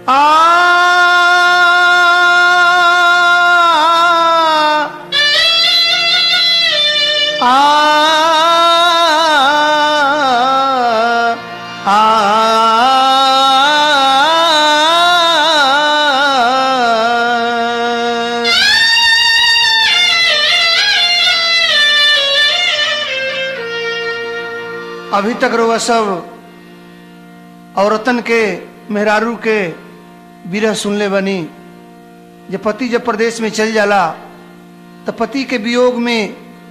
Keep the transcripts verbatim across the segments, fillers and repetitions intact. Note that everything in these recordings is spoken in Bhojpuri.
आ आ अभी तक रोवा सब औरतन के मेहरारू के विरह सुनले बनी। जब पति जब प्रदेश में चल जाला तो पति के वियोग में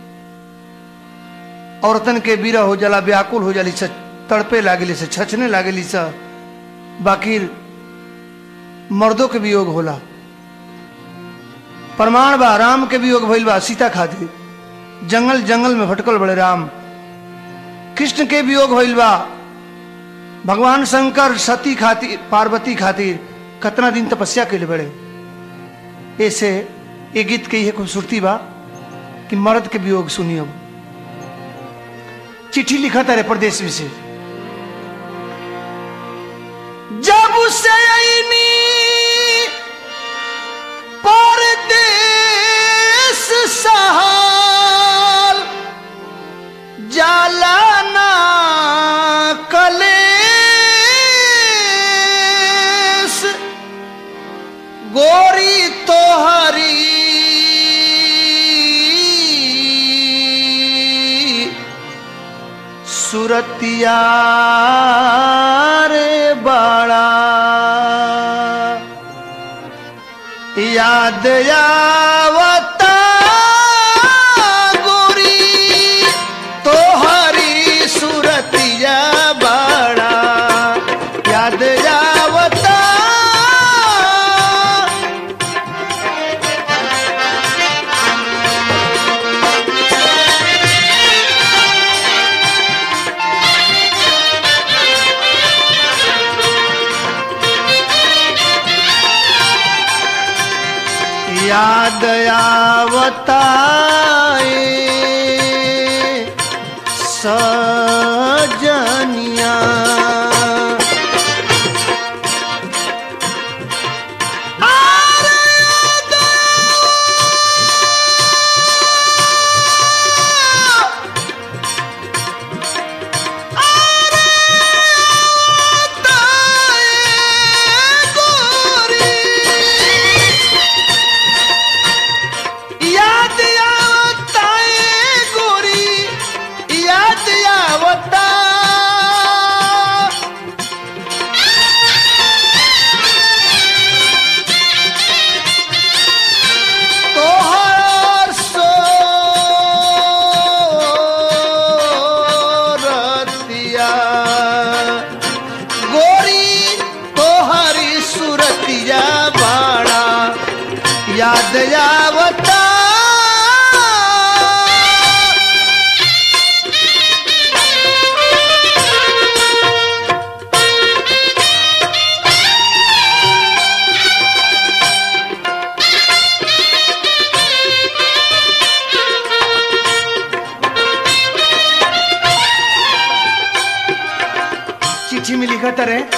औरतन के विरह हो जाला, व्याकुल हो जाली, तड़पे लागली से, छछने लागली से। बाकी मर्दों के वियोग होला। प्रमाण बा राम के वियोग भइल बा सीता खातिर, जंगल जंगल में भटकल बड़े राम। कृष्ण के वियोग होइल बा, भगवान शंकर सती खातिर, पार्वती खातिर कितना दिन तपस्या के लिए बड़े। ऐसे ये गीत के ये खूबसूरती बा कि मर्द के वियोग सुनियो। चिट्ठी लिखा था रे प्रदेश में से, जब से आईनी परदेश सहाल जाला ना कलेस, गोरी तोहरी सुरतिया रे बड़ा याद आवता, गोरी तोहरी सुरतिया बड़ा याद आवता। याद आवता सजनिया, याद आवता। चिट्ठी में लिखा था रे,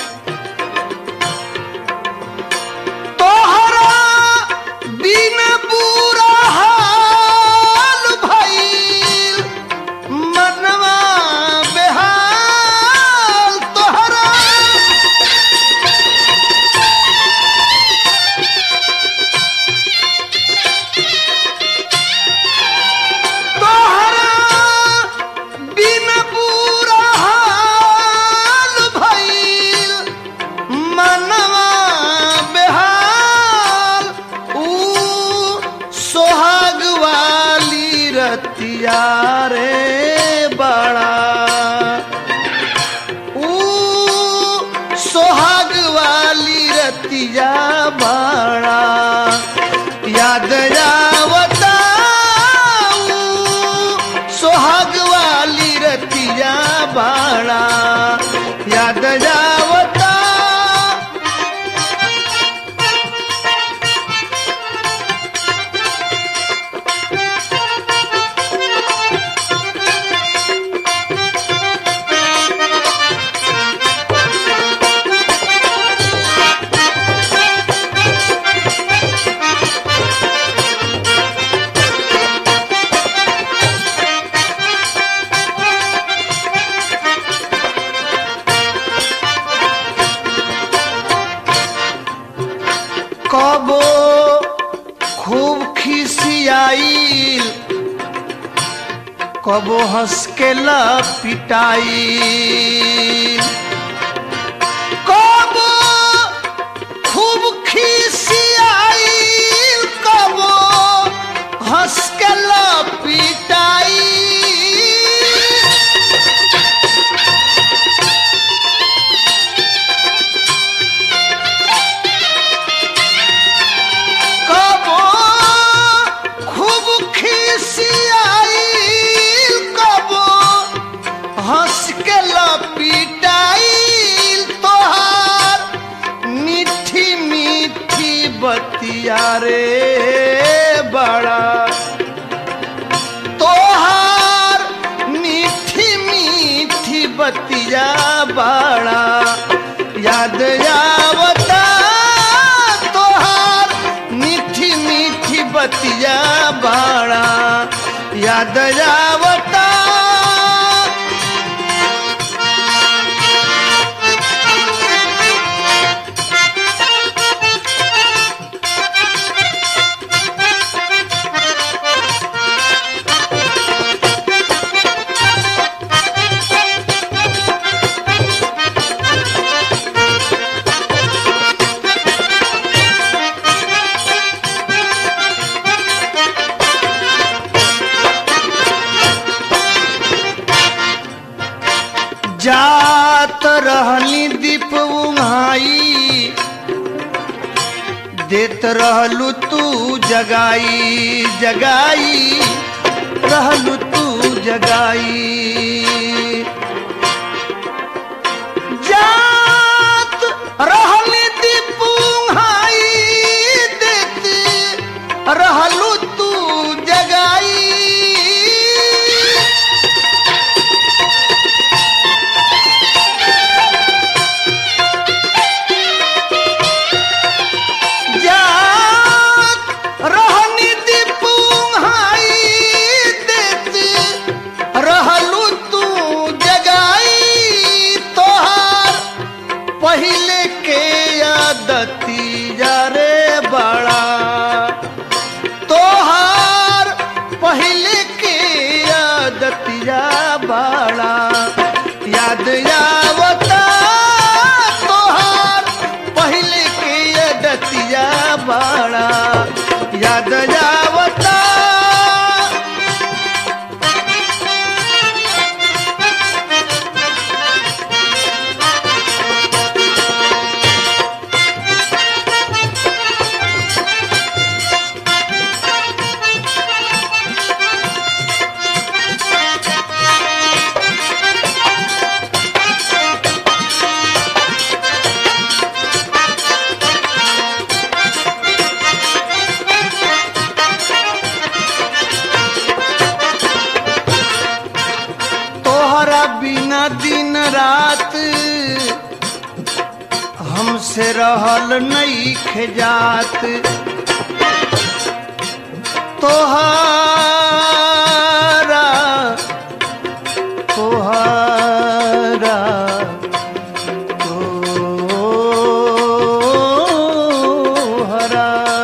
रे बड़ा ऊ सोहाग वाली रतिया बड़ा याद आवता, सोहाग वाली रतिया बड़ा याद आवता। कबो खूब खिसियाइल कबो हंस के लपिटाइल कबो खूब खिसियाइल कबो हंस के लपिटाइल रे बड़ा तोहार मीठी मीठी बतिया बड़ा याद आवता तोहार मीठी मीठी बतिया बड़ा याद आवता जात रहली दीप उंघाई देत रहलू तू जगाई जगाई रहलू तू जगाई जात रहली दीप उंघाई देत रहलू तू जगाई पहिले के आदतिया रे बड़ा तोहार पहिले के आदतिया बड़ा याद आवता तोहार पहिले के आदतिया बड़ा याद आवता बिना दिन रात हमसे रहल नहीं खजात तोहारा तोहारा तोहारा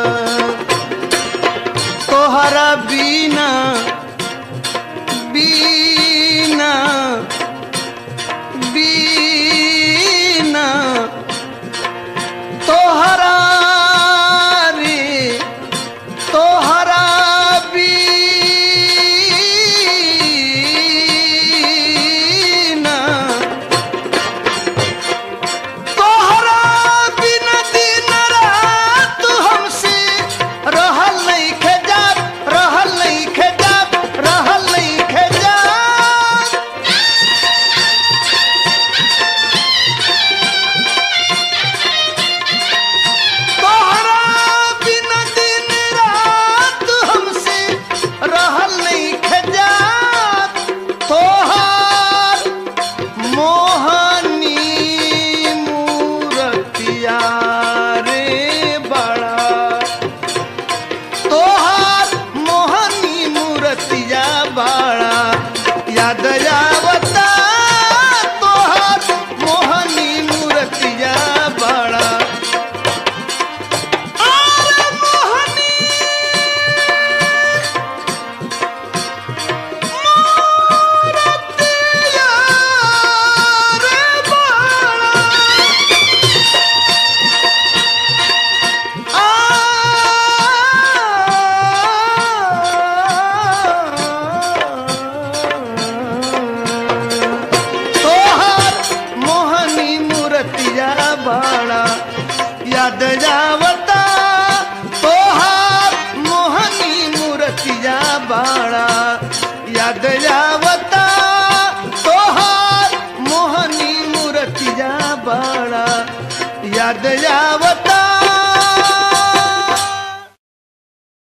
तोहारा बिना बिना बीना तोहरा रे तोहरा बीना याद जावता तोहार मोहनी मूर्तिया बाड़ा याद जावता तोहार मोहनी मूर्तिया बाड़ा याद जावता